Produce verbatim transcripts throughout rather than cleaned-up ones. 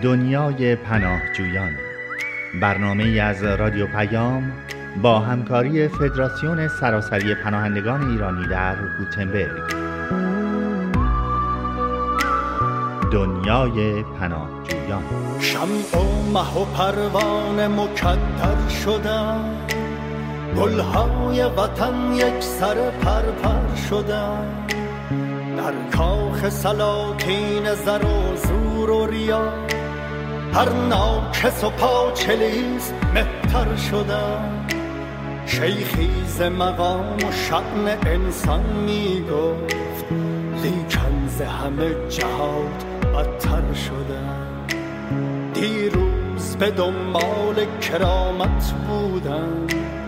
دنیای پناهجویان، برنامه‌ای از رادیو پیام با همکاری فدراسیون سراسری پناهندگان ایرانی در گوتنبرگ. دنیای پناهجویان. شمع و مه و پروانه مکدر شدن، گلهای وطن یک سر پرپر شدن، در کاخ سلاطین زر و زور و ریا، هر ناکس و پاچلیز مهتر شدن. شیخی ز مقام و شأن انسان می گفت، لیکن ز همه جهات بدتر شدن. دیروز به دنبال کرامت بودن،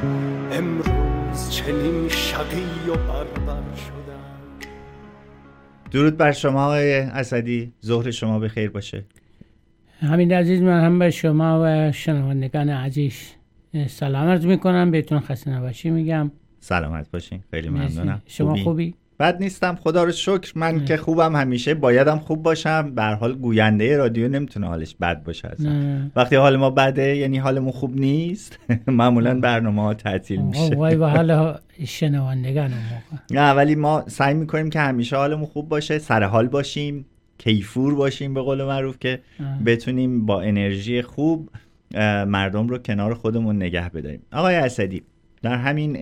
امروز چنین شقی و بربر شدن. درود بر شما آقای اسدی، ظهر شما بخیر باشه. همین عزیز، من هم به شما و شنوندگان عزیز سلام عرض میکنم، بهتون خسته نباشی میگم. سلامت باشین، خیلی ممنونم. شما خوبی؟ خوبی؟ بد نیستم خدا رو شکر. من نه. که خوبم، همیشه بایدم خوب باشم. به هر حال گوینده رادیو نمیتونه حالش بد باشه اصلا. وقتی حال ما بده یعنی حالمون خوب نیست. معمولا برنامه‌ها تعطیل میشه. وای به حال شنوندگان. نه ولی ما سعی میکنیم که همیشه حالمون خوب باشه، سر حال باشیم، کیفور باشیم به قول معروف، که اه. بتونیم با انرژی خوب مردم رو کنار خودمون نگه بداریم. آقای اسدی، در همین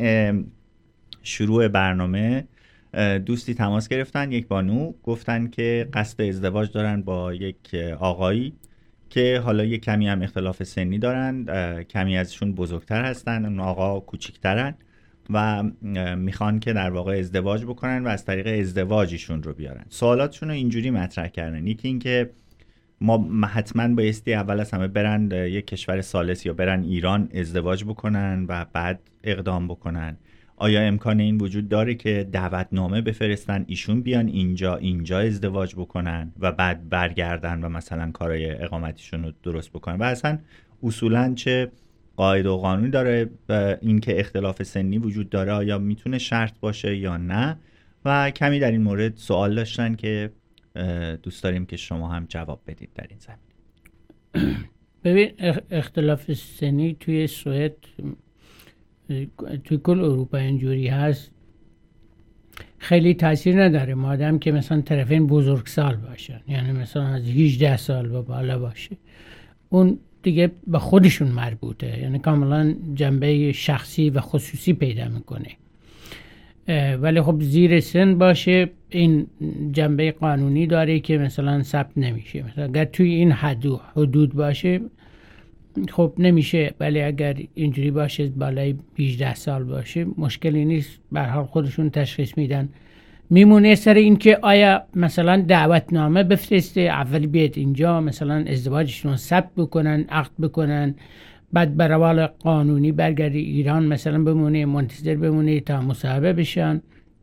شروع برنامه دوستی تماس گرفتن، یک بانو، گفتن که قصد ازدواج دارن با یک آقایی که حالا یک کمی هم اختلاف سنی دارن، کمی ازشون بزرگتر هستن، اون آقا کوچیکترن و میخوان که در واقع ازدواج بکنن و از طریق ازدواجشون رو بیارن. سوالاتشون رو اینجوری مطرح کردن. یکی این که ما حتما بایستی اول از همه برن یک کشور ثالث یا برن ایران ازدواج بکنن و بعد اقدام بکنن. آیا امکان این وجود داره که دعوتنامه بفرستن ایشون بیان اینجا اینجا ازدواج بکنن و بعد برگردن و مثلا کارهای اقامتیشون رو درست بکنن؟ و اصلا اصولا چه قاعده و قانونی داره این که اختلاف سنی وجود داره؟ آیا میتونه شرط باشه یا نه؟ و کمی در این مورد سوال داشتن که دوست داریم که شما هم جواب بدید در این زمینه. ببین، اختلاف سنی توی سوئد، توی کل اروپا اینجوری هست، خیلی تاثیر نداره مادام که مثلا طرفین بزرگسال باشن، یعنی مثلا از هجده سال و بالا باشه. اون دیگه به خودشون مربوطه، یعنی کاملا جنبه شخصی و خصوصی پیدا میکنه. ولی خب زیر سن باشه این جنبه قانونی داره که مثلا ثبت نمیشه. مثلا اگر توی این حدود حدود باشه خب نمیشه، ولی اگر اینجوری باشه بالای هجده سال باشه مشکلی نیست، به هر حال خودشون تشخیص میدن. میمونه سر این که آیا مثلا دعوتنامه بفرسته، اول بیاد اینجا مثلا ازدواجشون ثبت بکنن، عقد بکنن، بعد به روال قانونی برگردی ایران، مثلا بمونه منتظر بمونه تا مصاحبه بشن.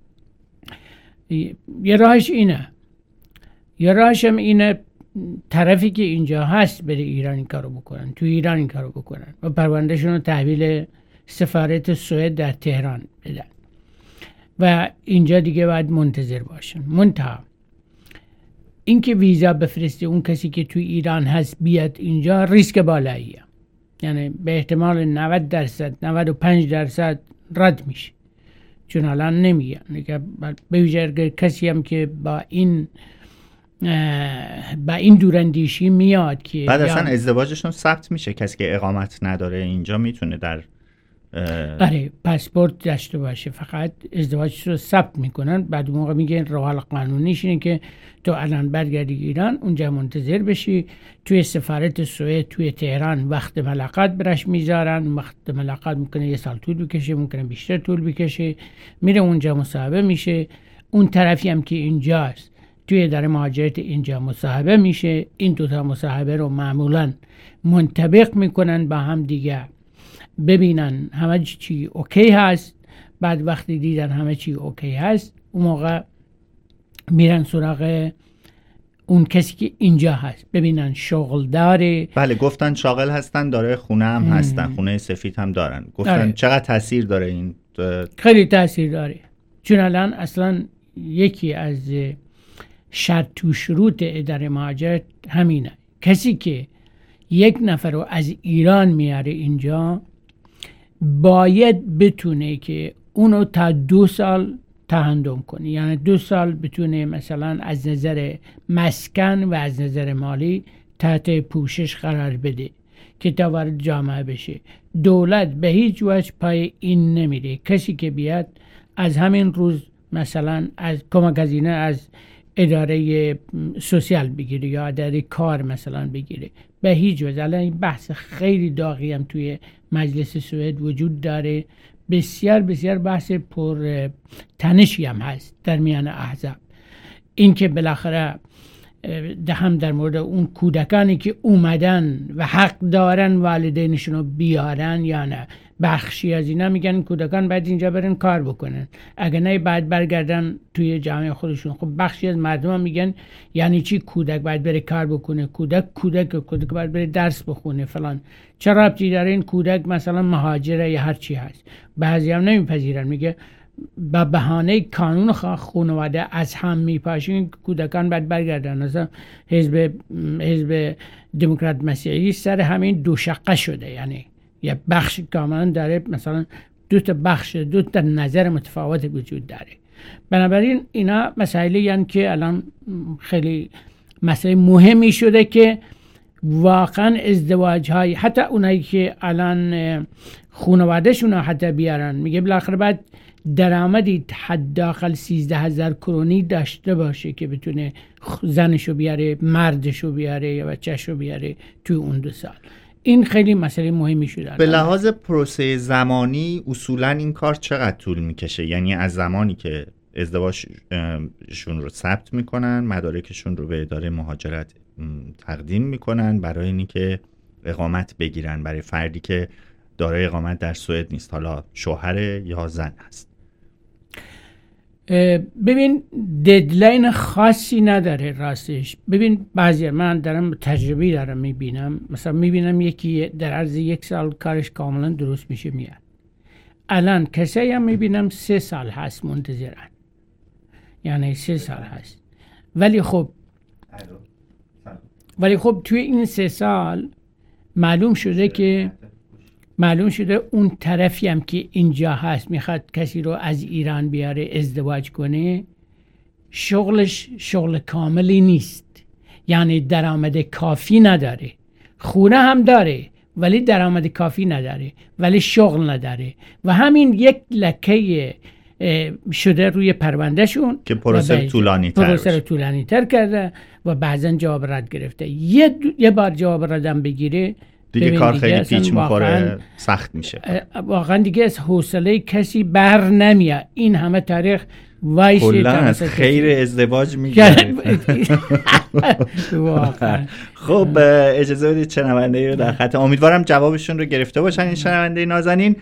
یه راهش اینه، یه راهش هم اینه طرفی که اینجا هست بره ایران این کارو بکنن، تو ایران این کارو بکنن و پروندهشون رو تحویل سفارت سوئد در تهران بدن و اینجا دیگه باید منتظر باشن. منتها این که ویزا بفرسته اون کسی که تو ایران هست بیاد اینجا، ریسک بالاییه، یعنی به احتمال نود درصد نود و پنج درصد رد میشه، چون الان نمیگن به ویژه کسی هم که با این با این دوراندیشی میاد که بعد اصلا ازدواجشون ثبت میشه. کسی که اقامت نداره اینجا میتونه در آره پاسپورت داشته باشه، فقط ازدواجش رو ثبت میکنن. بعد موقع میگن روال قانونیش اینه که تو الان برگردی ایران، اونجا منتظر بشی توی سفارت سوئد توی تهران، وقت ملاقات برش میذارن. وقت ملاقات ممکنه یه سال طول بکشه، ممکنه بیشتر طول بکشه، میره اونجا مصاحبه میشه. اون طرفی هم که اینجاست توی اداره مهاجرت اینجا مصاحبه میشه. این دوتا مصاحبه رو معمولا منطبق میکنن با هم دیگه، ببینن همه چی اوکی هست. بعد وقتی دیدن همه چی اوکی هست، اون موقع میرن سراغ اون کسی که اینجا هست، ببینن شغل داره. بله گفتن شاغل هستن، داره خونه هم ام. هستن، خونه سفید هم دارن. گفتن داره. چقدر تاثیر داره این؟ خیلی تاثیر داره، چون الان اصلا یکی از شرط و شروط اداره مهاجرت همینه کسی که یک نفر رو از ایران میاره اینجا باید بتونه که اونو تا دو سال تهندم کنه، یعنی دو سال بتونه مثلا از نظر مسکن و از نظر مالی تحت پوشش قرار بده که تا وارد جامعه بشه. دولت به هیچ وجه پای این نمیره کسی که بیاد از همین روز مثلا از کمک هزینه از اداره سوسیال بگیره یا اداره کار مثلا بگیره، به هیچ وجه. الان این بحث خیلی داغی هم توی مجلس سوئد وجود داره، بسیار بسیار بحث پر تنشی هم هست در میان احزاب. این که بالاخره هم در مورد اون کودکانی که اومدن و حق دارن والدینشون رو بیارن یا نه، بخشی از اینا میگن کودکان باید اینجا برن کار بکنن، اگه نه بعد برگردن توی جامعه خودشون. خب بخشی از مردم هم میگن یعنی چی کودک باید بره کار بکنه؟ کودک کودک کودک باید بره درس بخونه فلان. چه ربطی داره این کودک مثلا مهاجره یا هر چی هست؟ بعضی هم نمیپذیرن، میگه با بهانه کانون خانواده از هم میپاشین کودکان باید برگردن. مثلا حزب حزب دموکرات مسیحی سر همین دو شقه شده، یعنی یه بخش کاملا داره مثلا دو تا بخش دو تا نظر متفاوت وجود داره. بنابراین اینا مسائلی یعنی که الان خیلی مسئله مهمی شده که واقعا ازدواج های حتی اونایی که الان خانواده‌شون حتی بیارن، میگه بالاخره باید درآمدی حداقل سیزده هزار کرونی داشته باشه که بتونه زنشو بیاره، مردشو بیاره یا بچه‌شو بیاره توی اون دو سال. این خیلی مسئله مهمی شده. به لحاظ پروسه زمانی اصولا این کار چقدر طول میکشه؟ یعنی از زمانی که ازدواجشون رو ثبت میکنن، مدارکشون رو به اداره مهاجرت تقدیم میکنن برای اینکه اقامت بگیرن برای فردی که دارای اقامت در سوئد نیست، حالا شوهر یا زن هست. ببین ددلاین خاصی نداره راستش. ببین بعضی من دارم تجربی دارم میبینم، مثلا میبینم یکی در عرض یک سال کارش کاملا درست میشه میاد. الان کسایی هم میبینم سه سال هست منتظرن، یعنی سه سال هست. ولی خب ولی خب توی این سه سال معلوم شده که معلوم شده اون طرفی هم که اینجا هست میخواد کسی رو از ایران بیاره ازدواج کنه، شغلش شغل کاملی نیست، یعنی درآمد کافی نداره. خونه هم داره ولی درآمد کافی نداره، ولی شغل نداره و همین یک لکه شده روی پروندهشون که پروسه طولانی تر پروسه طولانی تر کرده و بعضا جواب رد گرفته. یه, یه بار جواب ردم بگیره دیگه کار خیلی پیچ میخوره، سخت میشه. واقعا دیگه از حوصله کسی بر نمیاد. این همه تاریخ وایشه کلا از خیر ازدواج میگه. واقعا. خب اجازه بدید شنونده رو در خط، امیدوارم جوابشون رو گرفته باشن این شنونده نازنین.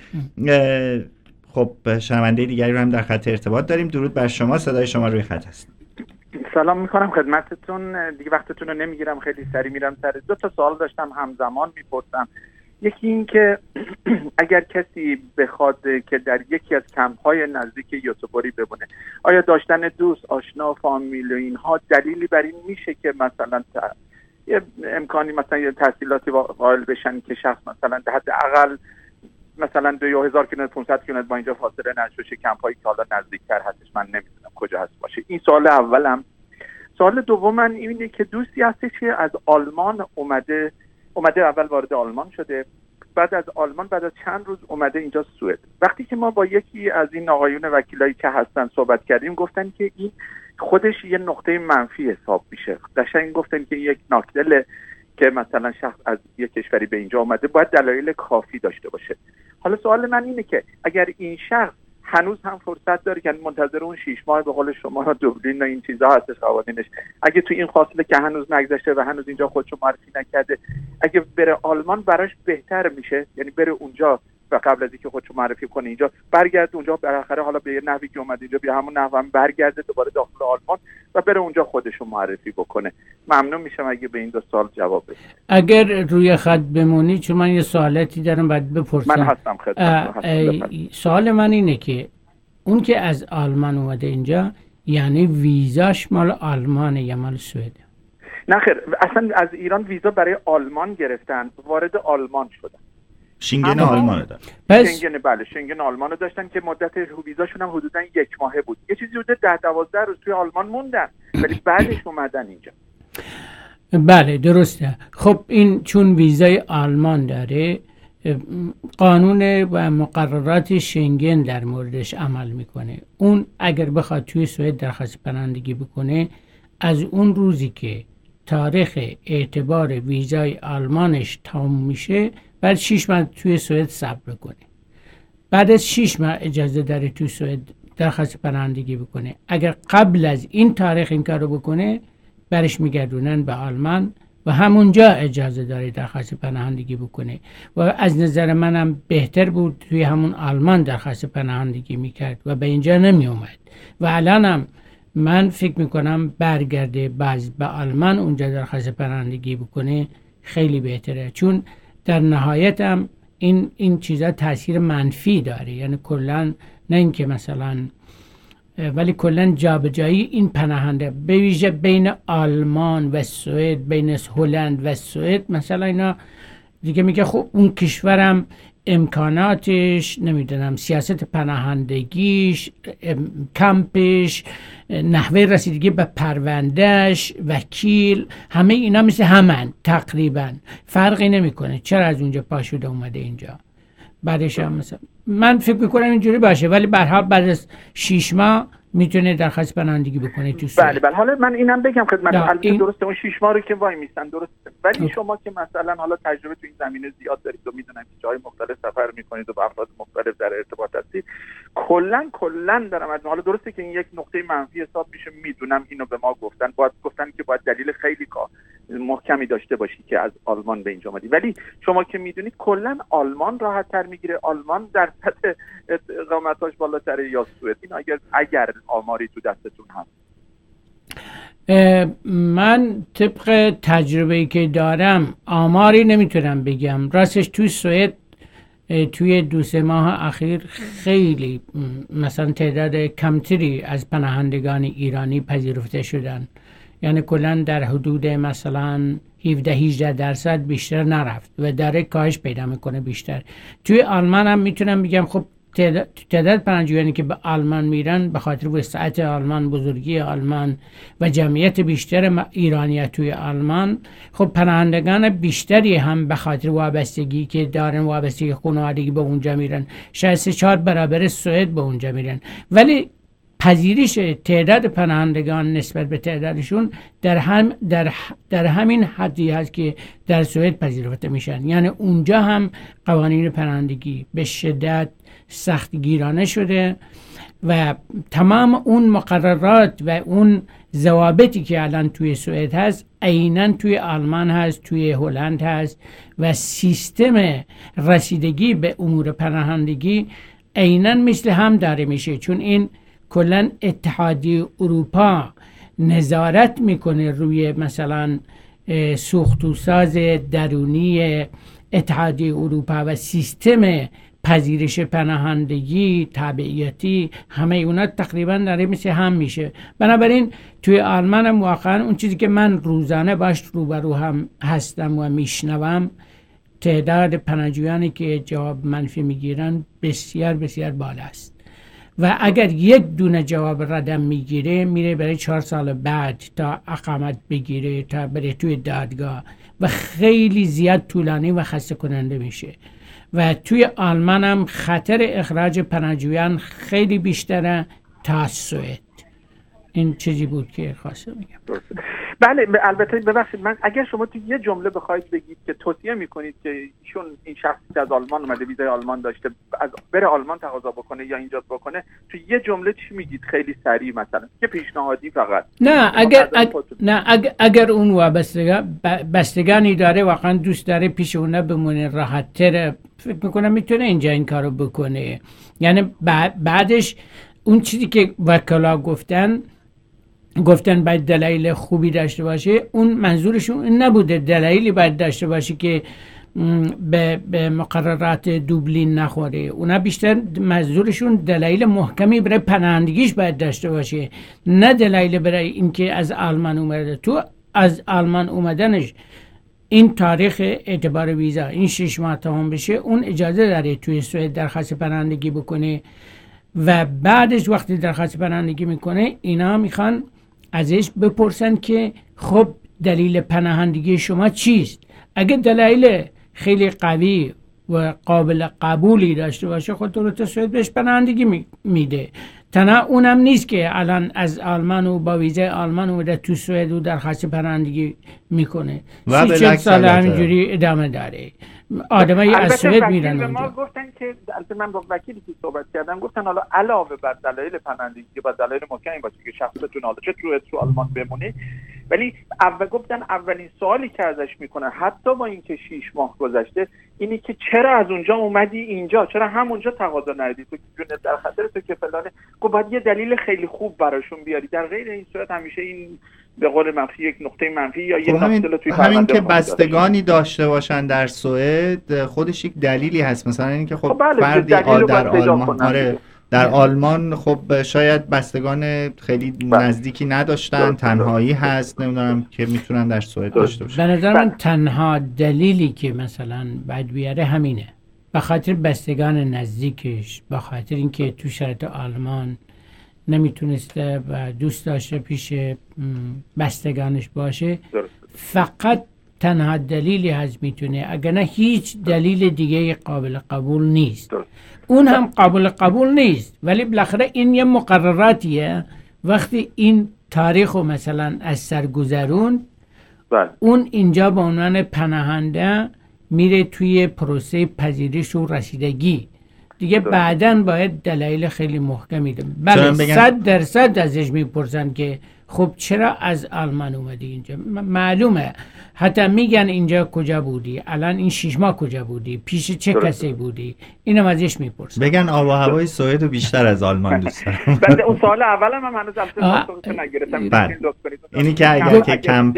خب شنونده دیگری رو هم در خط ارتباط داریم. درود بر شما، صدای شما روی خط هست. سلام میکنم خدمتتون، دیگه وقتتون رو نمیگیرم، خیلی سری میرم سر دو تا سوال داشتم همزمان میپرسم. یکی این که اگر کسی بخواد که در یکی از کمپ‌های نزدیک یوتوبری بمونه، آیا داشتن دوست، آشنا، فامیل و اینها دلیلی بر این میشه که مثلا یه امکانی مثلا یه تحصیلاتی قائل بشن که شخص مثلا در حد اقل مثلا دو هزار کیلومتر پانصد کیلومتر با اینجا فاصله نشه، کمپ‌هایی که حالا نزدیکتر هستش، من نمیدونم کجا هست باشه. این سوال اولم. سوال دوم من اینه که دوستی هستش که از آلمان اومده اومده اول وارد آلمان شده، بعد از آلمان بعد از چند روز اومده اینجا سوئد. وقتی که ما با یکی از این آقایون وکیلایی که هستن صحبت کردیم، گفتن که این خودش یه نقطه منفی حساب میشه. قشنگ گفتن که یک ناکدل که مثلا شخص از یک کشوری به اینجا اومده باید دلایل کافی داشته باشه. حالا سوال من اینه که اگر این شخص هنوز هم فرصت داره که منتظر اون شش ماه به قول شما دوبلین و این چیزا هستش قوانینش، اگه تو این فاصله که هنوز نگذشته و هنوز اینجا خودشو معرفی نکرده، اگه بره آلمان براش بهتر میشه، یعنی بره اونجا و قبل از اینکه خودشو معرفی کنه اینجا برگرده اونجا، بالاخره حالا به نحوی که اومد اینجا بیا همون نحو هم برگرده دوباره داخل آلمان و بره اونجا خودشو معرفی بکنه. ممنون میشم اگه به این دو سوال جواب بدید. اگر روی خط بمونی، چون من یه سوالاتی دارم باید بپرسم. من هستم خدمتتون. سوال من اینه که اون که از آلمان اومده اینجا، یعنی ویزاش مال آلمانه یا مال سوئد؟ نه خیر، اصلا از ایران ویزا برای آلمان گرفتن، وارد آلمان شدن. شنگن آلمان داشتن. پس شنگن بله شنگن آلمان داشتن که مدت ویزاشون هم حدودا یک ماهه بود. یه چیزی حدود ده دوازده روز توی آلمان موندن ولی بعدش اومدن اینجا. بله درسته. خب این چون ویزای آلمان داره، قانون و مقررات شنگن در موردش عمل میکنه. اون اگر بخواد توی سوئد درخواست پناهندگی بکنه، از اون روزی که تاریخ اعتبار ویزای آلمانش تمام میشه، بعد شش ماه توی سوئد صبر کنه. بعد از شش ماه اجازه داره توی سوئد درخواست پناهندگی بکنه. اگر قبل از این تاریخ این کارو بکنه، برش میگردونن به آلمان و همونجا اجازه داره درخواست پناهندگی بکنه. و از نظر منم بهتر بود توی همون آلمان درخواست پناهندگی میکرد و به اینجا نمی اومد. و الانم من فکر میکنم برگرده باز به آلمان اونجا درخواست پناهندگی بکنه خیلی بهتره، چون در نهایت هم این این چیزا تاثیر منفی داره. یعنی کلا نه اینکه مثلا، ولی کلا جابجایی این پناهنده به ویژه بین آلمان و سوئد، بین هلند و سوئد مثلا، اینا دیگه میگه خب اون کشورم امکاناتش، نمیدونم سیاست پناهندگیش، کمپش، نحوه رسیدگی به پروندهش، وکیل، همه اینا مثل همن تقریبا، فرقی نمیکنه چرا از اونجا پاشوده اومده اینجا. بعدش هم مثلا من فکر میکنم اینجوری باشه، ولی به هر حال بعد از شش ماه میتونه درخواست پناهندگی بکنه تو سوئد. بله بله. حالا من اینم بگم خدمت، البته این... درسته اون شش ماه رو که وای میستن درسته، ولی اوه. شما که مثلا حالا تجربه تو این زمینه زیاد دارید و میدونم که جای مختلف سفر میکنید و با افراد مختلف در ارتباط هستید، کلا کلا دارم از حالا درسته که این یک نقطه منفی حساب میشه، میدونم اینو به ما گفتن، باید گفتن که باید دلیل خیلی کا محکمی داشته باشی که از آلمان به اینجا اومدی، ولی شما که میدونید کلا آلمان راحت تر میگیره، آلمان در سطح اقامتاش بالاتره یا سوئد. این اگر اگر آماری تو دستتون هست. من طبق تجربه‌ای که دارم آماری نمیتونم بگم راستش. توی سوئد توی دو سه ماه اخیر خیلی مثلا تعداد کمتری از پناهندگان ایرانی پذیرفته شدن، یعنی کلا در حدود مثلا هفده هجده درصد بیشتر نرفت و داره کاهش پیدا میکنه بیشتر. توی آلمان هم میتونم بگم خب تعداد, تعداد پناهجویانی که به آلمان میرن به خاطر وسعت آلمان، بزرگی آلمان و جمعیت بیشتر ایرانی‌ها توی آلمان، خب پناهندگان بیشتری هم به خاطر وابستگی که دارن، وابستگی خانوادگی به اونجا میرن، شاید سه چهار برابر سوئد به اونجا میرن. ولی پذیرش تعداد پناهندگان نسبت به تعدادشون در هم در در همین حدی هست که در سوئد پذیرفته میشن. یعنی اونجا هم قوانین پناهندگی به شدت سختگیرانه شده و تمام اون مقررات و اون ضوابطی که الان توی سوئد هست عیناً توی آلمان هست، توی هلند هست و سیستم رسیدگی به امور پناهندگی عیناً مثل هم داره میشه، چون این کلن اتحادیه اروپا نظارت میکنه روی مثلا سوخت و ساز درونی اتحادیه اروپا و سیستم پذیرش پناهندگی، تبعیتی، همه اونا تقریبا داره مثل هم میشه. بنابراین توی آلمان هم واقعا اون چیزی که من روزانه باش روبرو هم هستم و میشنوم، تعداد پناهجویانی که جواب منفی میگیرن بسیار بسیار بالا است و اگر یک دونه جواب ردم میگیره میره برای چهار سال بعد تا اقامت بگیره، تا بره توی دادگاه و خیلی زیاد طولانی و خسته کننده میشه. و توی آلمان هم خطر اخراج پناهجویان خیلی بیشتره تا سوئد. این چیزی بود که خواستم بگم. بله البته ببخشید، من اگر شما تو یه جمله بخواید بگید که توصیه میکنید که ایشون این شخصی که از آلمان اومده، ویزای آلمان داشته، از بره آلمان تقاضا بکنه یا اینجا بکنه، تو یه جمله چی میگید خیلی سریع مثلا که پیشنهادی فقط؟ نه اگر اگ... نه اگر, اگر اون وابستگی بستگانی داره واقعا دوست داره پیش اون بمونه راحت تر، فکر میکنم میتونه اینجا این کارو بکنه. یعنی بعدش اون چیزی که وکلا گفتن گفتن باید دلایل خوبی داشته باشه، اون منظورشون این نبوده دلایلی باید داشته باشه که به, به مقررات دوبلین نخوره. اونا بیشتر منظورشون دلایل محکمی برای پناهندگیش باید داشته باشه، نه دلایل برای اینکه از آلمان اومده. تو از آلمان اومدنش این تاریخ اعتبار ویزا این شش ماه تمام بشه، اون اجازه داره توی سوئد درخواست پناهندگی بکنه و بعدش وقتی درخواست پناهندگی میکنه اینا میخوان ازش بپرسن که خب دلیل پناهندگی شما چیست. اگه دلایل خیلی قوی و قابل قبولی داشته باشه خود دولت سوئد بهش پناهندگی میده. تنها اونم نیست که الان از آلمان و با ویزای آلمان اومده تو سوئد و درخواست پناهندگی میکنه و سی چل سال همینجوری ادامه داره. آدمایی از سوئد میرن اونجا. ما گفتن که البته من با وکیلی که صحبت کردم گفتن حالا علاوه بر دلایل پناهندگی که با دلایل محکمی باشه که شخصتون حالا چه تو تو آلمان بمونه، ولی اول گفتن اولین سوالی که ازش میکنن حتی با اینکه شش ماه گذشته اینی که چرا از اونجا اومدی اینجا، چرا همونجا تقاضا ندیدی، تو جونت در خطر، تو که فلانه. خب باید یه دلیل خیلی خوب براشون بیاری. در غیر این صورت همیشه این به قول منفی یک نقطه منفی یا یه همین, توی همین که بستگانی داشته باشن در سوئد خودش یک دلیلی هست. مثلا اینکه خب, خب بله فردی آل در آلمان آره در آلمان خب شاید بستگان خیلی نزدیکی نداشتن، تنهایی هست، نمیدونم که میتونن در سوئد داشته باشن. به نظر من تنها دلیلی که مثلا باید بیاره همینه، به خاطر بستگان نزدیکش، به خاطر اینکه تو شرایط آلمان نمیتونسته و دوست داشته پیش بستگانش باشه. فقط تنها دلیلی هست میتونه، اگر نه هیچ دلیل دیگه قابل قبول نیست. اون هم قابل قبول نیست، ولی بالاخره این یه مقرراتیه. وقتی این تاریخو مثلا از سر گذرون، اون اینجا به عنوان پناهنده میره توی پروسه پذیرش و رسیدگی دیگه. بعدن باید دلایل خیلی محکمی ده. بله صد درصد ازش میپرسن که خب چرا از آلمان اومدی اینجا؟ معلومه، حتی میگن اینجا کجا بودی، الان این شش ماه کجا بودی، پیش چه کسی بودی، اینم ازش میپرسن. بگن آب و هوای سوئد بیشتر از آلمان دوست دارم. بعد اون سوال اولم من هنوز البته نگرفتم. اینی که اگر که کمپ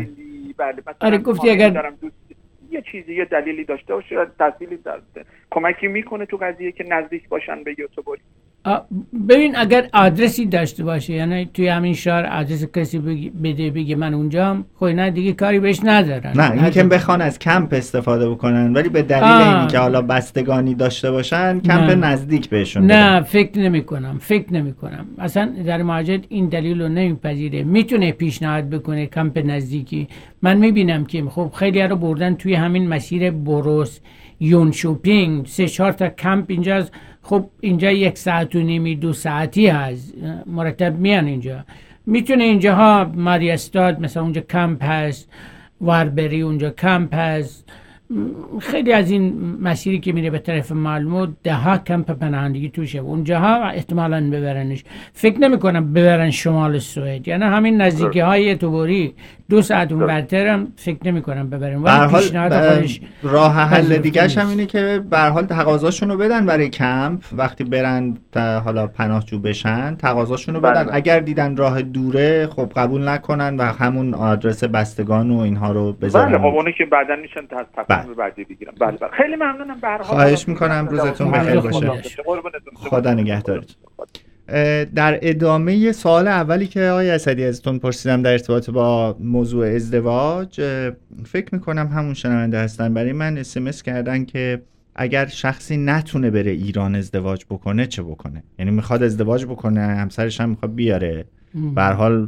آره گفتی اگر یه چیزی یه دلیلی داشته باشه، تحصیلی داشته کمکی میکنه تو قضیه که نزدیک باشن به یوتوبری. ببین اگر آدرسی داشته باشه، یعنی توی همین شهر آدرس کسی بده بگه من اونجام، خب نه دیگه کاری بهش ندارن. نه اینی که بخوان از کمپ استفاده بکنن، ولی به دلیل اینی که حالا بستگانی داشته باشن کمپ نه. نزدیک بهشون بدن. نه فکر نمی کنم فکر نمی کنم اصلا در مهاجرت این دلیل رو نمیپذیره. میتونه پیشنهاد بکنه کمپ نزدیکی. من میبینم که خب خیلی رو بردن توی همین مسیر بروس، یونشوپینگ، سه چهار تا کمپ اینجاست. خب اینجا یک ساعت و نیمی دو ساعتی هست، مرتب میان اینجا. میتونه اینجاها ماریستاد مثلا اونجا کمپ هست، واربری اونجا کمپ هست. خیلی از این مسیری که میره به طرف مالمو ده ها کمپ پناهندگی توشه، اونجاها احتمالاً ببرنش. فکر نمی کنم ببرن شمال سوئد، یعنی همین نزدیکی های توبوری دو ساعت اون برترم فکر نمی کنم ببرن. ولی پیشنهاد خودش راه حل دیگه‌ش هم اینه که به هر حال تقاضاشون رو بدن برای کمپ، وقتی برن حالا پناهجو بشن تقاضاشون رو بدن. اگر دیدن راه دوره خب قبول نکنن و همون آدرس بستگان و اینها رو بذارن. بله خب اونی که بعداً میشن تصمیم بعدی بگیرم. بله بله خیلی ممنونم. به هر حال خواهش میکنم، روزتون بخیر باشه. خدا نگهدارتون. در ادامه سوال اولی که آقای اسدی ازتون پرسیدم در ارتباط با موضوع ازدواج، فکر میکنم همون شنونده هستن برای من اس ام اس کردن که اگر شخصی نتونه بره ایران ازدواج بکنه چه بکنه؟ یعنی میخواد ازدواج بکنه، همسرش هم میخواد بیاره، به هر حال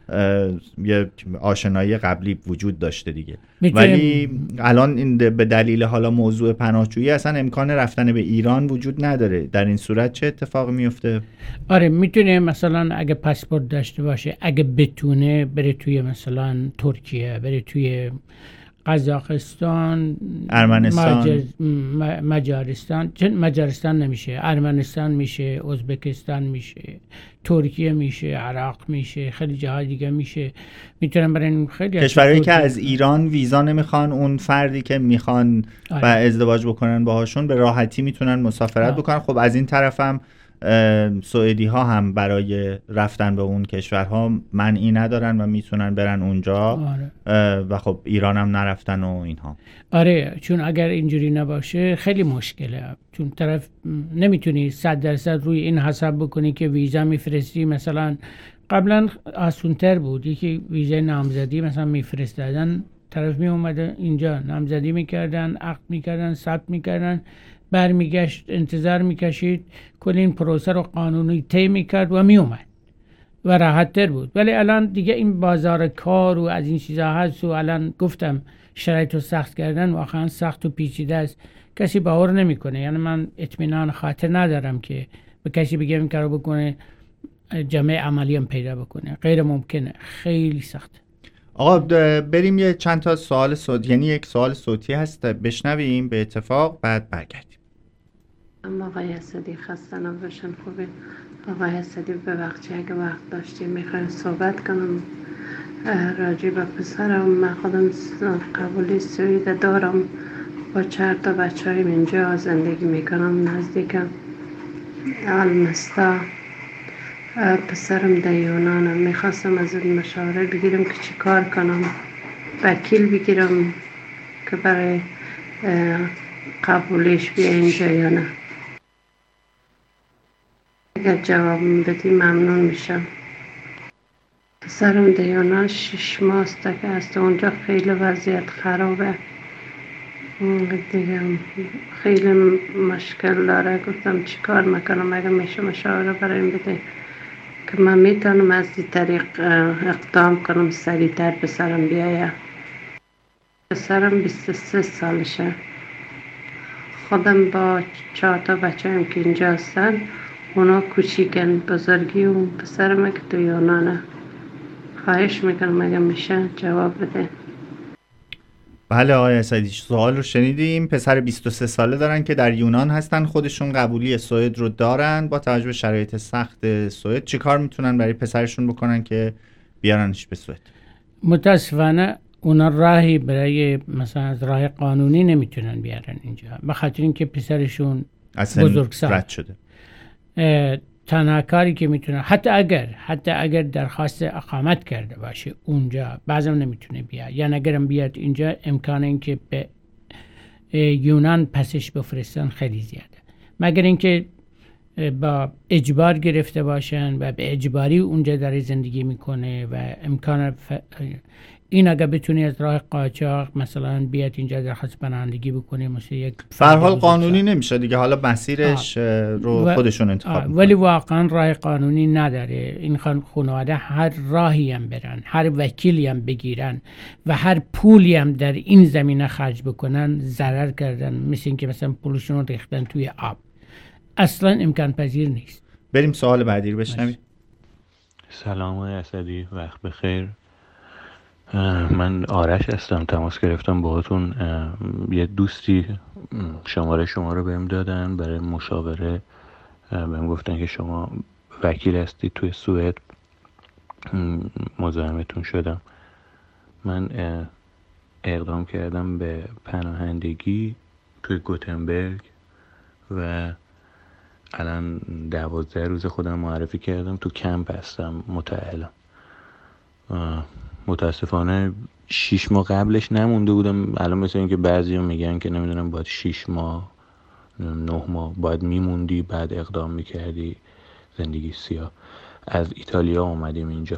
یه آشنایی قبلی وجود داشته دیگه، ولی الان این به دلیل حالا موضوع پناهجویی اصلا امکان رفتن به ایران وجود نداره. در این صورت چه اتفاقی میفته؟ آره میتونه مثلا اگه پاسپورت داشته باشه، اگه بتونه بره توی مثلا ترکیه، بره توی قزاقستان، ارمنستان، مجز... مجارستان، چون مجارستان نمیشه، ارمنستان میشه، ازبکستان میشه، ترکیه میشه، عراق میشه، خیلی جاهای دیگه میشه. میتونن برن خیلی کشورهایی که از ایران ویزا نمیخوان، اون فردی که میخوان آره. و ازدواج بکنن باهاشون به راحتی میتونن مسافرت آه. بکنن. خب از این طرف هم سوئدی ها هم برای رفتن به اون کشورها منعی ندارن و میتونن برن اونجا آره. و خب ایران هم نرفتن و اینها. آره چون اگر اینجوری نباشه خیلی مشکله، چون طرف نمیتونی صد درصد روی این حساب بکنی که ویزا میفرستی مثلا قبلا آسونتر بود، یکی ویزای نامزدی مثلا میفرستادن، طرف می اومده اینجا نامزدی میکردن، عقد میکردن، ثبت میکردن، برمیگشت انتظار میکشید، کل این پروسه رو قانونی طی میکرد و میومد و راحت تر بود. ولی الان دیگه این بازار کار و از این چیزا هست و الان گفتم شرایط رو سخت کردن، واقعا سخت و پیچیده است، کسی باور نمیکنه. یعنی من اطمینان خاطر ندارم که به کسی بگم این کارو بکنه جمع عملی هم پیدا بکنه، غیر ممکنه، خیلی سخته. آقا بریم یه چند تا سوال صوتی، یعنی یک سوال صوتی هست بشنویم به اتفاق، بعد برگردیم. اما آقای اسدی خسته نباشن. خوبه آقای اسدی، ببخشید اگه وقت داشتیم میخوایم صحبت کنم راجع به پسرم. من خودم قبولی سوئد دارم، با چهار تا بچه هایم اینجا زندگی میکنم نزدیکم المستا. پسرم در یونانم، میخواستم از این مشاوره بگیرم که چی کار کنم، وکیل بگیرم که برای قبولش بیا اینجا یا نه. اگر جواب بدی ممنون میشم. پسرم در یونان شش ماست که است، اونجا خیلی وضعیت خرابه دیگه، خیلی مشکل داره. گفتم چی کار میکنم، اگر میشه مشاوره برایم بده که من میتونم از این طریق اقدام کنم سریعتر پسرم بیایه. پسرم بیست و سه سالشه. خودم با چهار تا بچه هم که اینجا هستن، اونا کوچیکن، بزرگی اون پسرم که تو یونانه. خواهش میکنم اگر میشه جواب بده. بله آقای اسدی، سوال رو شنیدیم. پسر بیست و سه ساله دارن که در یونان هستن، خودشون قبولی سوئد رو دارن. با توجه به شرایط سخت سوئد چی کار میتونن برای پسرشون بکنن که بیارنش به سوئد؟ متاسفانه اونا راهی برای مثلا از راه قانونی نمیتونن بیارن اینجا، به خاطر اینکه پسرشون بزرگسال رد شده. تنها کاری که میتونه، حتی اگر حتی اگر درخواست اقامت کرده باشه اونجا، بعضم نمیتونه بیاد. یعنی اگرم بیاد اینجا، امکان اینکه به یونان پسش بفرستن خیلی زیاده، مگر اینکه با اجبار گرفته باشن و به اجباری اونجا داره زندگی میکنه و امکان ف... این اگه بتونی از راه قاچاق مثلا بیاد اینجا درخواست پناهندگی بکنه، مثلا یک فرحال قانونی نمیشه دیگه، حالا مسیرش رو خودشون انتخاب میکنن. ولی واقعا راه قانونی نداره. این خانواده هر راهی هم برن، هر وکیلی هم بگیرن و هر پولی هم در این زمینه خرج بکنن، ضرر کردن، مثل این که مثلا پولشون رو ریختن توی آب. اصلا امکان پذیر نیست. بریم سوال بعدی رو بشنویم. سلام آقای اسدی، وقت بخیر. من آرش هستم، تماس گرفتم باهاتون. یه دوستی شماره شما رو بهم دادن برای مشاوره، بهم گفتن که شما وکیل هستی توی سوئد، مزاحمتون شدم. من اقدام کردم به پناهندگی توی گوتنبرگ و الان دوازده روز خودم معرفی کردم، تو کمپ هستم متأهلم. متاسفانه شیش ماه قبلش نمونده بودم. الان مثل این که بعضی هم میگن که نمیدونم باید شیش ماه نه ماه باید میموندی بعد اقدام میکردی زندگی سیاه. از ایتالیا اومدیم اینجا،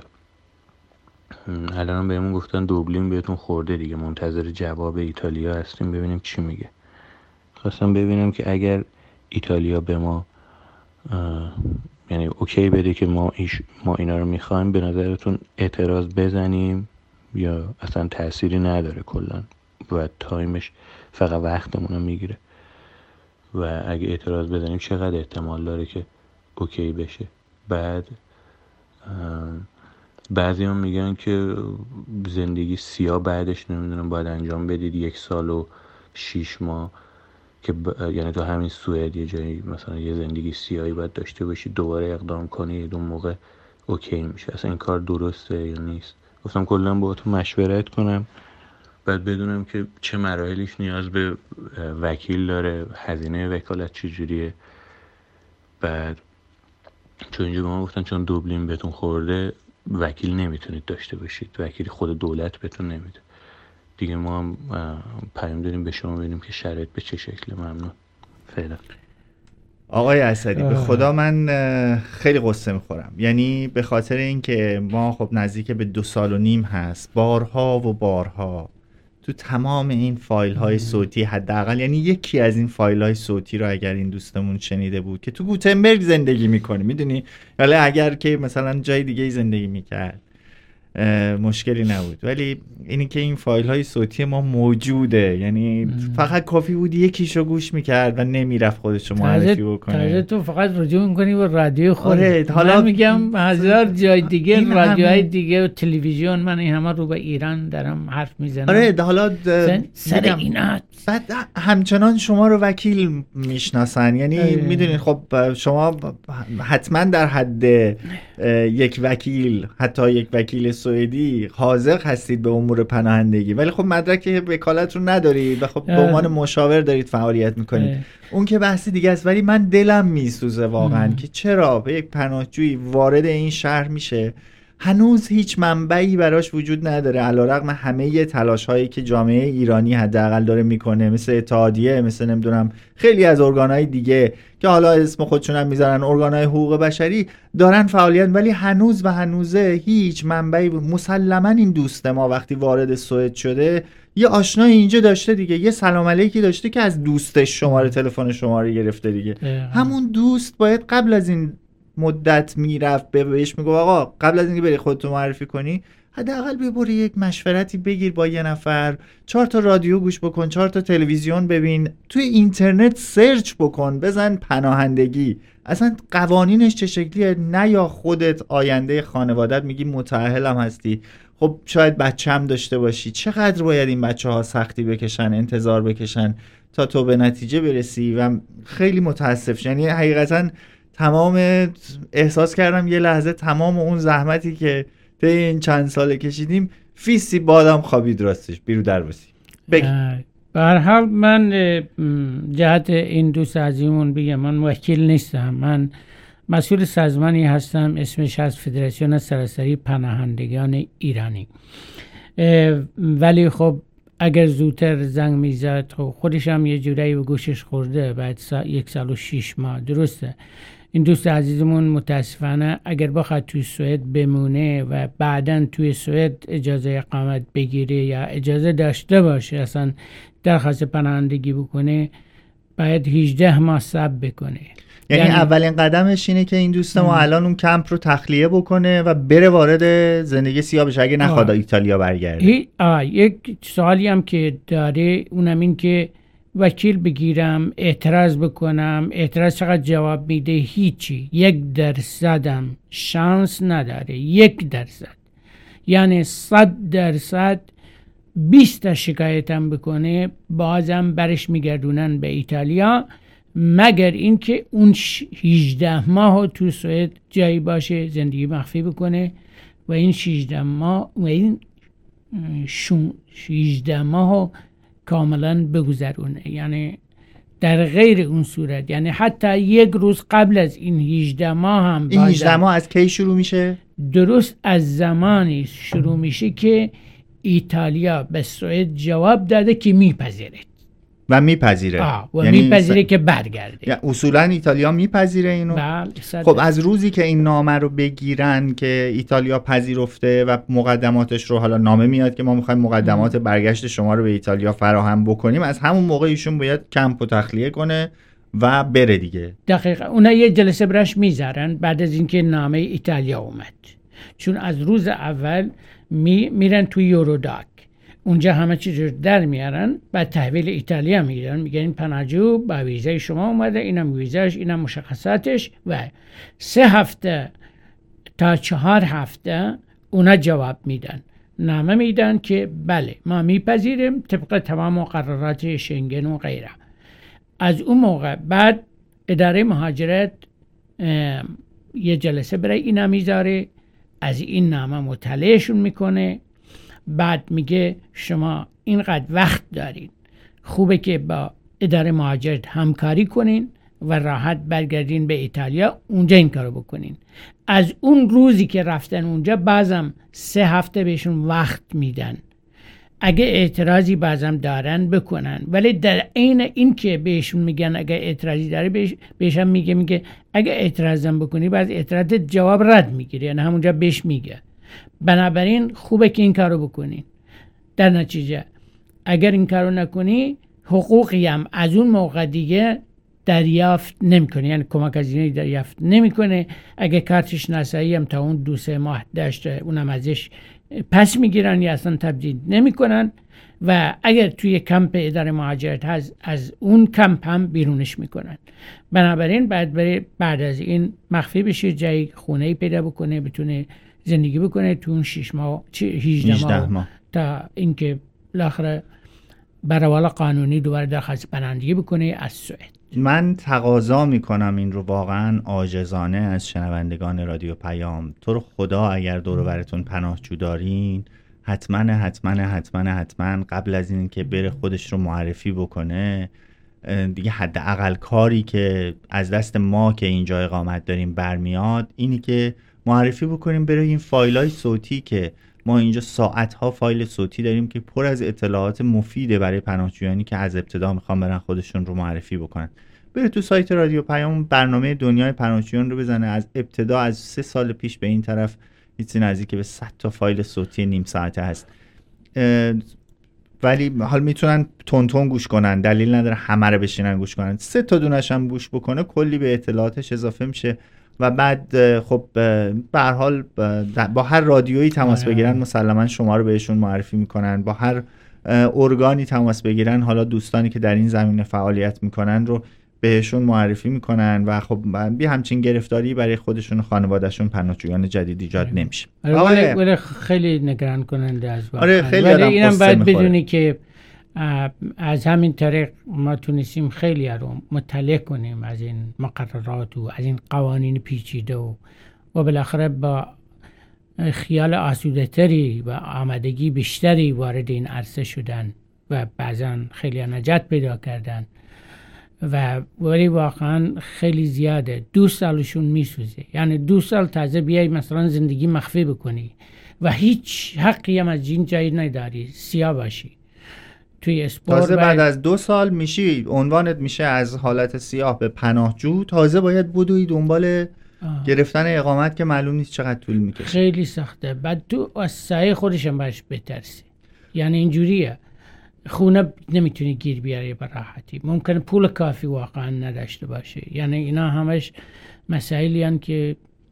الان بهمون گفتن دوبلین بهتون خورده دیگه، منتظر جواب ایتالیا هستیم ببینیم چی میگه. خواستم ببینم که اگر ایتالیا به ما یعنی اوکی بده که ما ایش ما اینا رو میخوایم، به نظرتون اعتراض بزنیم یا اصلا تأثیری نداره کلا و تایمش فقط وقتمون رو میگیره؟ و اگه اعتراض بزنیم چقدر احتمال داره که اوکی بشه؟ بعد بعضی هم میگن که زندگی سیاه بعدش نمیدونم باید انجام بدید یک سال و شیش ماه که ب... یعنی تو همین سوئد یه جایی مثلا یه زندگی سیاهی باید داشته باشی، دوباره اقدام کنی، اون موقع اوکی میشه. اصلا این کار درسته یا نیست؟ گفتم کلا با تو مشورت کنم، بعد بدونم که چه مراحلیش نیاز به وکیل داره، هزینه وکالت چجوریه. بعد چون اینجا به ما گفتن چون دوبلین بهتون خورده وکیل نمیتونید داشته باشید، وکیل خود دولت بهتون نمیده دیگه. ما هم پیام داریم به شما ببینیم که شرایط به چه شکله. ممنون. فعلا. آقای اسدی به خدا من خیلی قصه میخورم، یعنی به خاطر اینکه ما خب نزدیک به دو سال و نیم هست بارها و بارها تو تمام این فایل های صوتی، حداقل یعنی یکی از این فایل های صوتی رو اگر این دوستمون شنیده بود که تو گوتنبرگ زندگی میکنه، میدونی، ولی اگر که مثلا جای دیگه زندگی میکرد مشکلی نبود، ولی اینی که این فایل های صوتی ما موجوده، یعنی ام. فقط کافی بود یکیشو گوش میکرد و نمیرفت خودشو معرفی بکنه. تازه تو فقط رجوع میکنی به رادیو خود. آره، حالا میگم هزار جای دیگه، رادیوهای دیگه و تلویزیون، من این همه رو به ایران دارم حرف میزنم. آره حالا سر اینات بعد همچنان شما رو وکیل میشناسن، یعنی میدونید خب شما حتما در حد یک وکیل، حتی یک وکیل سوئدی حاضر هستید به امور پناهندگی، ولی خب مدرک وکالت رو ندارید و خب به عنوان مشاور دارید فعالیت میکنید. اه. اون که بحثی دیگه است، ولی من دلم میسوزه واقعا ام. که چرا به یک پناهجویی وارد این شهر میشه هنوز هیچ منبعی براش وجود نداره، علیرغم همه تلاش هایی که جامعه ایرانی حداقل داره میکنه، مثل اتحادیه، مثل نمیدونم خیلی از ارگانهای دیگه که حالا اسم خودشون هم میذارن ارگانهای حقوق بشری دارن فعالیت، ولی هنوز و هنوزه هیچ منبعی. مسلما این دوست ما وقتی وارد سوئد شده یه آشنایی اینجا داشته دیگه، یه سلام علیکی داشته که از دوستش شماره تلفن شماره گرفته دیگه. همون دوست باید قبل از این مدت میرفت بهش میگو آقا قبل از اینکه بری خودتو معرفی کنی حداقل ببری یک مشورتی بگیر با یه نفر، چهار تا رادیو گوش بکن، چهار تا تلویزیون ببین، توی اینترنت سرچ بکن، بزن پناهندگی اصلا قوانینش چه شکلیه، نه یا خودت آینده خانوادت میگی متأهلم هستی، خب شاید بچه‌م داشته باشی، چقدر باید این بچه‌ها سختی بکشن، انتظار بکشن تا تو به نتیجه برسی. و خیلی متاسف، یعنی حقیقتا تمام احساس کردم یه لحظه تمام اون زحمتی که طی این چند ساله کشیدیم فیسی بادم خوابید راستش بیرو درباسی. بگی به هر حال من جهت این دوست عزیزمون بگم، من وکیل نیستم، من مسئول سازمانی هستم اسمش از فدراسیون سراسری پناهندگان ایرانی، ولی خب اگر زودتر زنگ میزد خب خودش هم یه جورایی به گوشش خورده بعد سا یک سال و شیش ماه. درسته این دوست عزیزمون متاسفانه اگر بخواد توی سوئد بمونه و بعداً توی سوئد اجازه اقامت بگیره یا اجازه داشته باشه اصلا درخواست پناهندگی بکنه باید هجده ماه صبر بکنه. یعنی, یعنی اولین قدمش اینه که این دوست ما الان اون کمپ رو تخلیه بکنه و بره وارد زندگی سیاه بشه اگه نخواد ایتالیا برگرده. آه یک سوالی هم که داره اونم این که وکیل بگیرم اعتراض بکنم، اعتراض چقدر جواب میده؟ هیچی، یک درصدم شانس نداره، یک درصد. یعنی صد درصد بیست تا شکایتم بکنه بازم برش میگردونن به ایتالیا، مگر اینکه اون هجده ماه تو سوئد جایی باشه زندگی مخفی بکنه و این هجده ماه و این هجده ماه کاملا بگذرونه. یعنی در غیر اون صورت، یعنی حتی یک روز قبل از این هجده ماه هم، این هجده ماه از کی شروع میشه؟ درست از زمانی شروع میشه که ایتالیا به سوئد جواب داده که میپذیره و میپذیره و یعنی میپذیره س... که برگرده. یعنی اصولا ایتالیا میپذیره اینو. بله. خب از روزی که این نامه رو بگیرن که ایتالیا پذیرفته و مقدماتش رو، حالا نامه میاد که ما میخوایم مقدمات ام. برگشت شما رو به ایتالیا فراهم بکنیم، از همون موقع ایشون باید کمپ رو تخلیه کنه و بره دیگه. دقیقاً اونا یه جلسه برش میذارن بعد از اینکه نامه ایتالیا اومد، چون از روز اول می میرن توی یوروداک، اونجا همه چیز رو در میارن، بعد تحویل ایتالیا میگیرن، میگن این پناهجو با ویزای شما اومده، اینم ویزاش، اینم مشخصاتش، و سه هفته تا چهار هفته اونا جواب میدن، نامه میدن که بله ما میپذیریم طبق تمام مقررات شنگن و غیره. از اون موقع بعد اداره مهاجرت یه جلسه برای اینا میذاره، از این نامه مطلعشون میکنه، بعد میگه شما اینقدر وقت دارین، خوبه که با اداره مهاجرت همکاری کنین و راحت برگردین به ایتالیا، اونجا این کارو بکنین. از اون روزی که رفتن اونجا بازم سه هفته بهشون وقت میدن، اگه اعتراضی بازم دارن بکنن، ولی در عین این که بهشون میگن اگه اعتراضی داره بهش بهشم میگه میگه اگه اعتراضم بکنی بعد اعتراض جواب رد میگیری، یعنی همونجا بهش میگه. بنابراین خوبه که این کارو بکنی. در نتیجه اگر این کارو نکنی حقوقی هم از اون موقع دیگه دریافت نمیکنه، یعنی کمک هزینه دریافت نمیکنه. اگه کارت شناسایی هم تا اون دو سه ماه داشته اونم ازش پس میگیرن یا اصلا تبدیل نمیکنن و اگر توی کمپ اداره مهاجرت هست از اون کمپ هم بیرونش میکنن. بنابراین بعد بره بعد از این مخفی بشه، جای خونه‌ای پیدا بکنه بتونه زندگی بکنه تو اون شش ماه هجده ماه تا اینکه بالاخره برای قانونی دوباره درخواست پناهندگی بکنه از سوئد. من تقاضا میکنم این رو واقعا عاجزانه از شنوندگان رادیو پیام، تو رو خدا اگر دور و برتون پناهجو دارین حتما حتما حتما حتما قبل از این که بره خودش رو معرفی بکنه دیگه حداقل کاری که از دست ما که اینجا اقامت داریم برمیاد اینی که معرفی بکنیم بره این فایلای صوتی که ما اینجا ساعتها فایل صوتی داریم که پر از اطلاعات مفیده برای پناهجویانی که از ابتدا میخوان برن خودشون رو معرفی بکنن. بره تو سایت رادیو پیام برنامه دنیای پناهجویان رو بزنه، از ابتدا از سه سال پیش به این طرف چیزی نزدیک به صد تا فایل صوتی نیم ساعته هست. ولی حال میتونن تون تون گوش کنن، دلیل نداره همه رو بشینن گوش کنن. سه تا دونش هم گوش بکنه کلی به اطلاعاتش اضافه میشه و بعد خب به هر حال با هر رادیویی تماس بگیرن مسلما شما رو بهشون معرفی میکنن، با هر ارگانی تماس بگیرن حالا دوستانی که در این زمینه فعالیت میکنن رو بهشون معرفی میکنن و خب بی همچین گرفتاری برای خودشون و خانوادهشون پناهجویان جدید ایجاد نمیشه. آره ولی خیلی نگران کننده از واقعا. آره خیلی ولی اینم باید بدونی که از همین طریق ما تونستیم خیلی رو مطلع کنیم از این مقررات و از این قوانین پیچیده و و بالاخره با خیال آسوده تری و آمادگی بیشتری وارد این عرصه شدن و بعضا خیلی نجات پیدا کردن و ولی واقعا خیلی زیاده. دو سالشون میسوزه، یعنی دو سال تازه بیای مثلا زندگی مخفی بکنی و هیچ حقی هم از این جایی نداری، سیاه باشی توی اسپور. تازه بعد از دو سال میشی عنوانت میشه از حالت سیاه به پناهجو، تازه باید بدوی دنبال آه. گرفتن اقامت که معلوم نیست چقدر طول میکشه. خیلی سخته. بعد تو از سعی خودشم باش بترسی، یعنی اینجوریه خونه نمیتونی گیر بیاری به راحتی، ممکنه پول کافی واقعا نداشته باشه. یعنی اینا همش مسائلی هستند که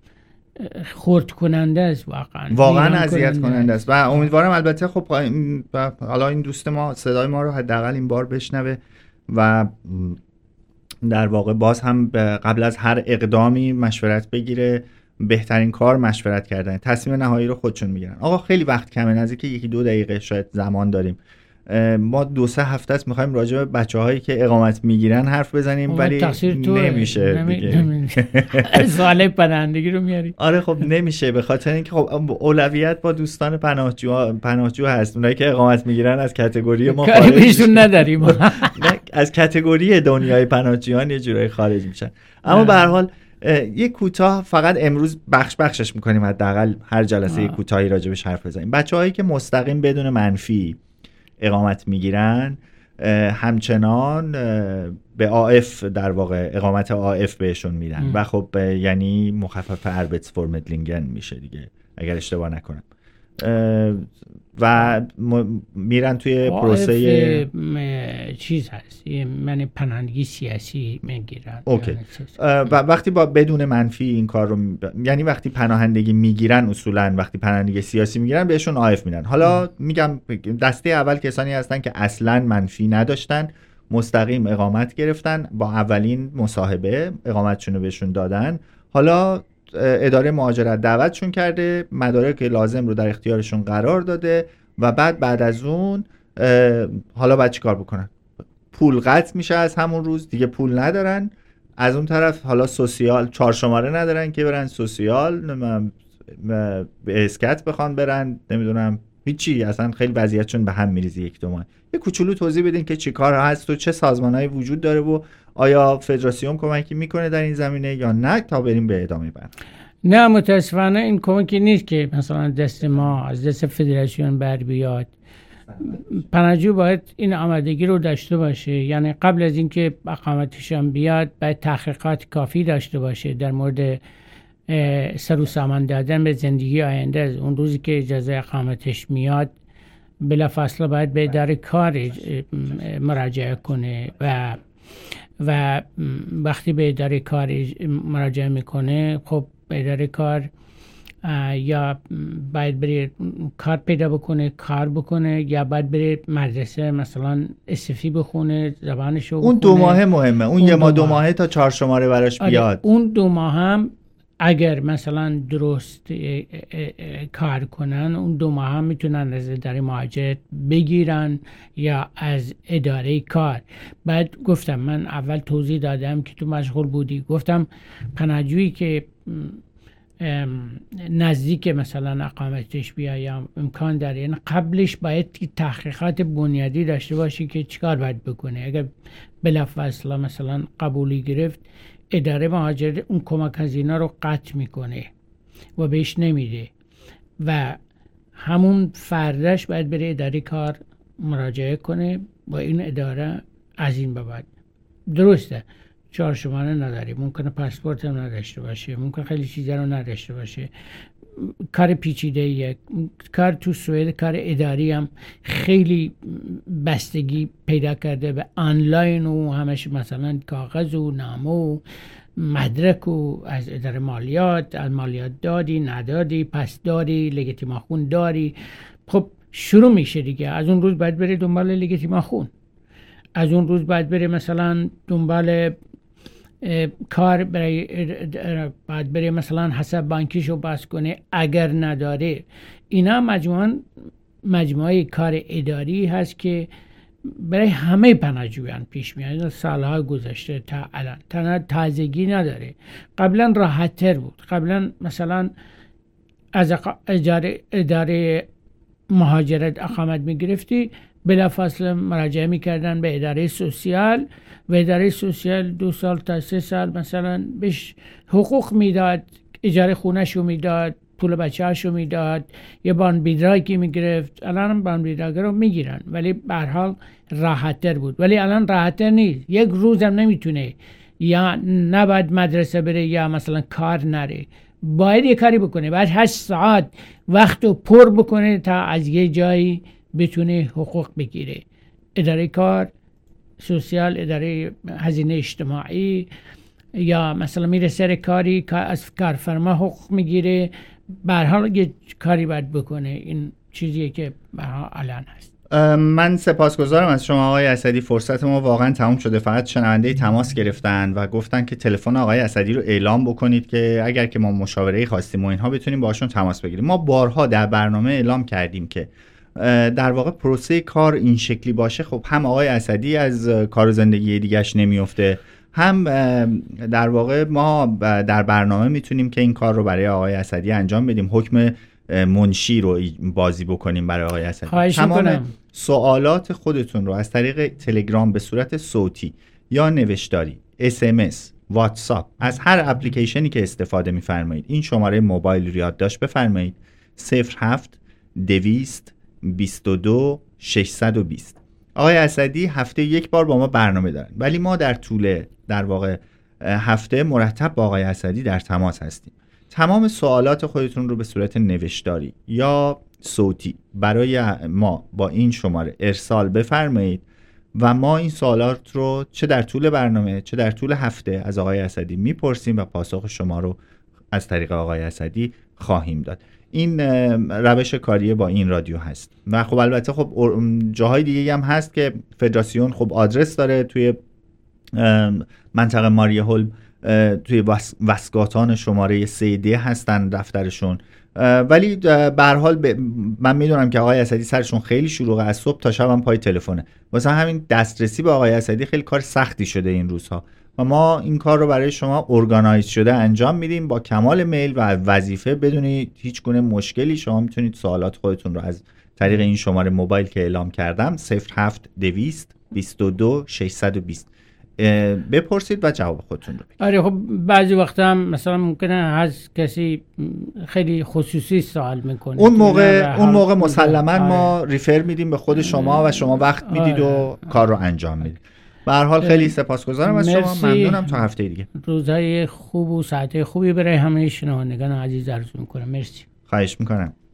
خورد کننده است، واقعا واقعا اذیت کننده است و امیدوارم البته خب حالا این دوست ما صدای ما رو حداقل این بار بشنوه و در واقع باز هم قبل از هر اقدامی مشورت بگیره. بهترین کار مشورت کردن، تصمیم نهایی رو خودشون میگیرن. آقا خیلی وقت کمه، نزدیک یکی دو دقیقه شاید زمان داریم. ما دو سه هفته است میخوایم راجع به بچه‌هایی که اقامت میگیرن حرف بزنیم ولی نمیشه دیگه. سوال پناهندگی رو میاری. آره خب نمیشه، به خاطر اینکه خب اولویت با دوستان پناهجو پناهجو هست، اونایی که اقامت میگیرن از کاتگوری ما خارج میشن، نداریم از کاتگوری دنیای پناهجویان یه جورایی خارج میشن. اما به هر حال یک کوتاه فقط امروز بخش بخشش میکنیم، حداقل هر جلسه یک کوتاهی راجبش حرف بزنیم. بچه‌هایی که مستقیم بدون منفی اقامت میگیرن همچنان به آف در واقع اقامت آف بهشون میدن ام. و خب یعنی مخفف اربتسفورمدلینگن میشه دیگه اگر اشتباه نکنم و میرن توی پروسه چیز هست، یعنی پناهندگی سیاسی میگیرن. اوکی. و وقتی با بدون منفی این کار رو م... یعنی وقتی پناهندگی میگیرن اصولا وقتی پناهندگی سیاسی میگیرن بهشون آف میدن. حالا ام. میگم دسته اول کسانی هستن که اصلا منفی نداشتن، مستقیم اقامت گرفتن، با اولین مصاحبه اقامتشون رو بهشون دادن، حالا اداره مهاجرت دعوتشون کرده، مدارک لازم رو در اختیارشون قرار داده و بعد بعد از اون حالا باید چی کار بکنن؟ پول قطع میشه از همون روز، دیگه پول ندارن. از اون طرف حالا سوسیال چهار شماره ندارن که برن سوسیال، به اسکت بخوان برن، نمیدونم هیچی، اصلا خیلی وضعیتشون به هم میریزه یک دو ماه. یه کوچولو توضیح بدین که چی کار هست و چه سازمانهایی وجود داره و آیا فدراسیون کمکی میکنه در این زمینه یا نه، تا بریم به ادامه برنامه. نه متاسفانه این کمکی نیست که مثلا دست ما از دست فدراسیون بر بیاد. پناهجو باید این آمادگی رو داشته باشه، یعنی قبل از اینکه اقامتشان بیاد باید تحقیقات کافی داشته باشه در مورد سر و سامان دادن به زندگی آینده. از اون روزی که اجازه اقامتش میاد بلافاصله باید به اداره کار مراجعه کنه و و وقتی به اداره کار مراجعه میکنه، خب اداره کار یا باید بره کار پیدا بکنه، کار بکنه، یا باید بره مدرسه مثلا اسفی بخونه، زبانشو بخونه. اون دو ماه مهمه، اون, اون یه ماه دو ماهه تا چهار شماره براش آره بیاد. اون دو ماه هم اگر مثلا درست اه اه اه کار کنن، اون دو ماه هم میتونن از اداره مهاجرت بگیرن یا از اداره کار. بعد گفتم، من اول توضیح دادم که تو مشغول بودی، گفتم پناهجویی که نزدیک مثلا اقامتش بیا یا امکان داره، یعنی قبلش باید تحقیقات بنیادی داشته باشی که چیکار باید بکنه. اگر بلافاصله مثلا قبولی گرفت، اداره مهاجرت اون کمک هزینه رو قطع میکنه و بهش نمیده و همون فردش باید بره اداره کار مراجعه کنه با این اداره از این به بعد. درسته چهار شماره نداری، ممکنه پاسپورت هم نداشته باشه، ممکنه خیلی چیزا رو نداشته باشه، کار پیچیده ایه. کار تو سوئد، کار اداری هم خیلی بستگی پیدا کرده به آنلاین و همش مثلا کاغذ و نامه و مدرک و از اداره مالیات، از مالیات دادی ندادی، پس داری، لگیتیما خون داری. خب شروع میشه دیگه. از اون روز باید بری دنبال لگیتیما خون، از اون روز باید بری مثلا دنبال کار برای باید بری مثلا حساب بانکیشو باز کنه اگر نداره. اینا مجموعاً مجموعه کار اداری هست که برای همه پناهجویان پیش میاد. سالها گذشته تا الان تنها تازگی نداره. قبلا راحت تر بود. قبلا مثلا از اداره اداره مهاجرت اقامت میگرفتی، بلافاصله مراجعه میکردن به اداره سوسیال و اداره سوسیال دو سال تا سه سال مثلا بهش حقوق میداد، اجاره خونهشو میداد، پول بچه هاشو میداد، یه بان بیدراگی میگرفت. الان هم بان بیدراگ رو میگیرن ولی به هر حال راحت تر بود. ولی الان راحت تر نیست. یک روزم نمیتونه، یا نباید مدرسه بره یا مثلا کار نره، باید یه کاری بکنه، باید هشت ساعت وقتو پر بکنه تا از یه جایی بتونه حقوق بگیره. اداره کار، سوسیال، اداره هزینه اجتماعی، یا مثلا میره سر کاری از کارفرما حقوق میگیره. به هر حال یه کاری باید بکنه. این چیزیه که الان هست. من سپاسگزارم از شما آقای اسدی. فرصت ما واقعا تموم شده. فقط شنونده تماس گرفتن و گفتن که تلفن آقای اسدی رو اعلام بکنید که اگر که ما مشاوره خواستیم و اینها بتونیم باشون تماس بگیریم. ما بارها در برنامه اعلام کردیم که در واقع پروسه کار این شکلی باشه، خب هم آقای اسدی از کار و زندگی دیگه‌اش نمیفته، هم در واقع ما در برنامه میتونیم که این کار رو برای آقای اسدی انجام بدیم، حکم منشی رو بازی بکنیم برای آقای اسدی. تمام سوالات خودتون رو از طریق تلگرام به صورت صوتی یا نوشتاری، اس ام اس، واتساپ، از هر اپلیکیشنی که استفاده می‌فرمایید این شماره موبایل رو یادداشت بفرمایید: صفر هفت دویست بیست و دو ششصد و بیست. آقای اسدی هفته یک بار با ما برنامه دارن، ولی ما در طول در واقع هفته مرتب با آقای اسدی در تماس هستیم. تمام سوالات خودتون رو به صورت نوشتاری یا صوتی برای ما با این شماره ارسال بفرمایید و ما این سوالات رو چه در طول برنامه چه در طول هفته از آقای اسدی میپرسیم و پاسخ شما رو از طریق آقای اسدی خواهیم داد. این روش کاری با این رادیو هست و خب البته خب جاهای دیگه هم هست که فدراسیون خب آدرس داره توی منطقه ماریه هولم، توی وسگاتان شماره سه دی هستن دفترشون، ولی به هر حال ب... من میدونم که آقای اسدی سرشون خیلی شلوغه، از صبح تا شب هم پای تلفنه، واسه همین دسترسی به آقای اسدی خیلی کار سختی شده این روزها و ما این کار رو برای شما ارگانایز شده انجام میدیم با کمال میل و وظیفه. بدون هیچ گونه مشکلی شما میتونید سوالات خودتون رو از طریق این شماره موبایل که اعلام کردم صفر هفت دویست بیست و دو ششصد و بیست بپرسید و جواب خودتون رو بگید. آره خب بعضی وقتا هم مثلا ممکنه از کسی خیلی خصوصی سوال میکنه، اون موقع اون موقع مسلما آره. ما ریفر میدیم به خود شما و شما وقت میدید آره. و کار رو انجام میدید. به هر حال خیلی سپاسگزارم از شما، ممنونم. تا هفته دیگه روزهای خوب و ساعتهای خوبی برای همه شنوندگان عزیز آرزو میکنم. مرسی. خواهش میکنم.